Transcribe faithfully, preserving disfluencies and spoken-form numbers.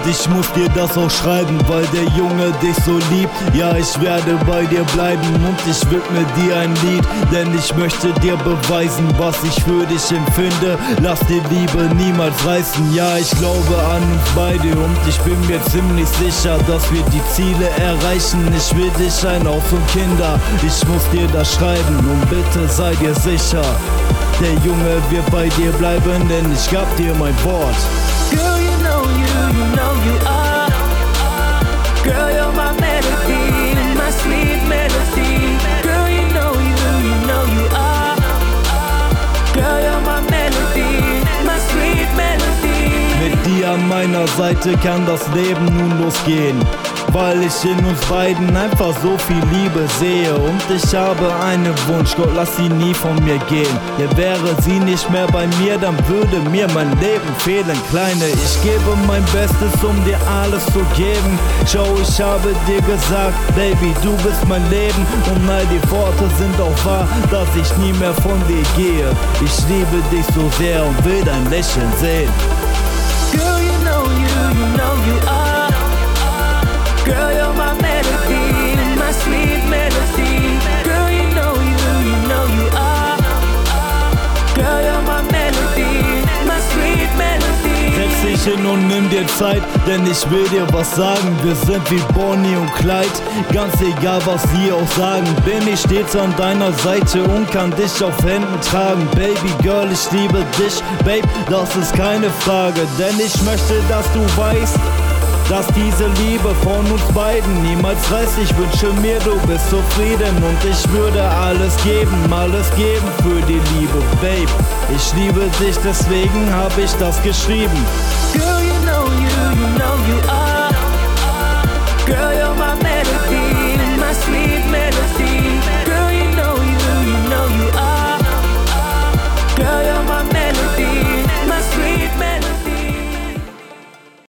Und ich muss dir das auch schreiben, weil der Junge dich so liebt. Ja, ich werde bei dir bleiben und ich widme dir ein Lied, denn ich möchte dir beweisen, was ich für dich empfinde. Lass die Liebe niemals reißen. Ja, ich glaube an uns beide und ich bin mir ziemlich sicher, dass wir die Ziele erreichen. Ich will dich ein Haus und Kinder, ich muss dir das schreiben und bitte sei dir sicher, der Junge wird bei dir bleiben, denn ich gab dir mein Wort. Girl, you know you, you know you are. Girl, you're my melody, my sweet melody. Girl, you know you, you know you are. Girl, you're my melody, my sweet melody. Mit dir an meiner Seite kann das Leben nun losgehen, weil ich in uns beiden einfach so viel Liebe sehe. Und ich habe einen Wunsch, Gott, lass sie nie von mir gehen. Denn wäre sie nicht mehr bei mir, dann würde mir mein Leben fehlen. Kleine, ich gebe mein Bestes, um dir alles zu geben. Schau, ich habe dir gesagt, Baby, du bist mein Leben. Und all die Worte sind auch wahr, dass ich nie mehr von dir gehe. Ich liebe dich so sehr und will dein Lächeln sehen. Girl, you know you, you know you are. Girl, you're my melody, my sweet melody. Girl, you know you, you know you are. Girl, you're my melody, my sweet melody. Setz dich hin und nimm dir Zeit, denn ich will dir was sagen. Wir sind wie Bonnie und Clyde, ganz egal was sie auch sagen. Bin ich stets an deiner Seite und kann dich auf Händen tragen. Baby Girl, ich liebe dich, Babe, das ist keine Frage. Denn ich möchte, dass du weißt, dass diese Liebe von uns beiden niemals reißt. Ich wünsche mir, du bist zufrieden und ich würde alles geben, alles geben für die Liebe, Babe. Ich liebe dich, deswegen hab ich das geschrieben. Girl, you know you, you know you are.